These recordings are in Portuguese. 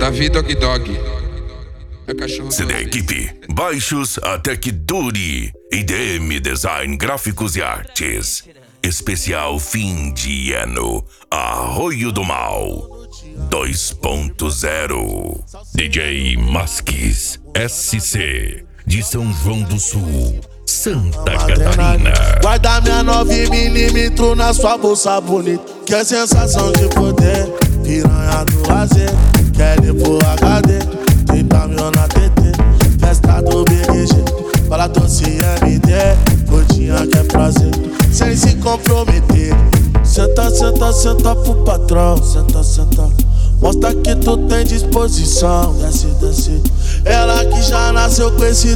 Davi Dog Dog. É cachorro. CD Equipe, baixos até que dure. IDM Design, gráficos e artes. Especial fim de ano. Arroio do Mal 2.0. DJ Masques SC de São João do Sul, Santa Catarina. Guarda minha 9mm na sua bolsa bonita, que é sensação de poder. Piranha do lazer, quer ir pro HD, 30 mil na TT, festa do BG, fala doce MD, gordinha que é prazer, sem se comprometer. Senta, senta, senta pro patrão, senta, senta, mostra que tu tem disposição. Desce, desce, ela que já nasceu com esse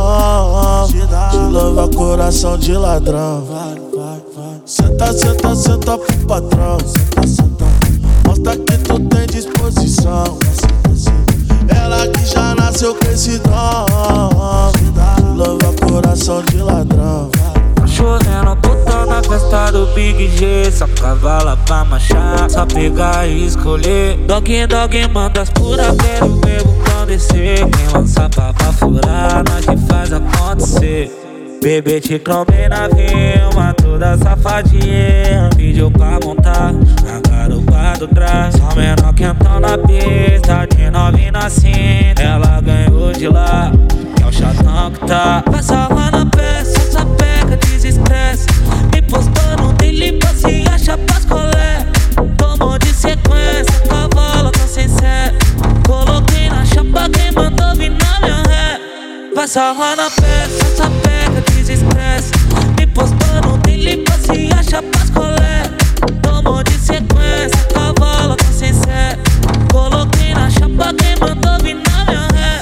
dom, te louva coração de ladrão. Vai, vai, vai. Senta, senta, senta pro patrão, senta, senta, mostra que tu tem disposição. Desce, desce, ela que já nasceu com esse dom, te louva coração de ladrão. Chovendo, puta na festa do Big G. Só cavala pra marchar, só pegar e escolher. Dog, dog, manda as puras, quero ver o pão descer. Quem lança pra furar, nós que faz acontecer. Bebê te crombei na vilma, toda safadinha. Pediu pra montar na garupa do trás. Só menor quentão na pista, de novinha na cinta. Ela ganhou de lá, que é o chatão que tá. Passa lá na peça, só pega, desestressa. Me postou no daily, se acha pascolé. Tomou de sequência, cavalo tá sem sé. Coloquei na chapa, quem mandou vir na minha ré. Passa lá na peça, só pega, desestressa. Me postou no daily, se acha pascolé. Tomou de sequência, cavalo tá sem sé. Coloquei na chapa, quem mandou vir na minha ré.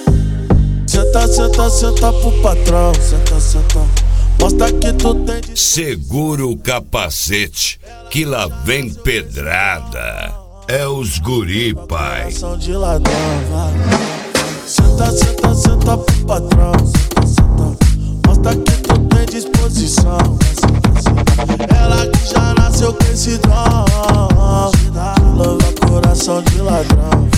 Senta, senta, senta pro patrão, senta, senta, mostra que tu tem. Segura o capacete, que lá vem pedrada. É os guri, pai. De ladrão, vai. Senta, senta, senta pro patrão, senta, senta, mostra que tu tem disposição. Ela que já nasceu com esse dom, louva coração de ladrão.